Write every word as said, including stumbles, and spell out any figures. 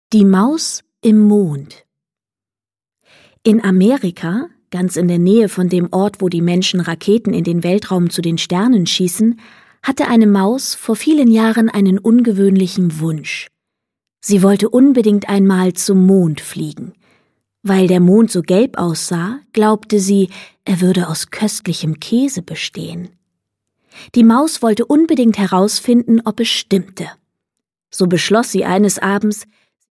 Die Maus im Mond. In Amerika, ganz in der Nähe von dem Ort, wo die Menschen Raketen in den Weltraum zu den Sternen schießen, hatte eine Maus vor vielen Jahren einen ungewöhnlichen Wunsch. Sie wollte unbedingt einmal zum Mond fliegen. Weil der Mond so gelb aussah, glaubte sie, er würde aus köstlichem Käse bestehen. Die Maus wollte unbedingt herausfinden, ob es stimmte. So beschloss sie eines Abends,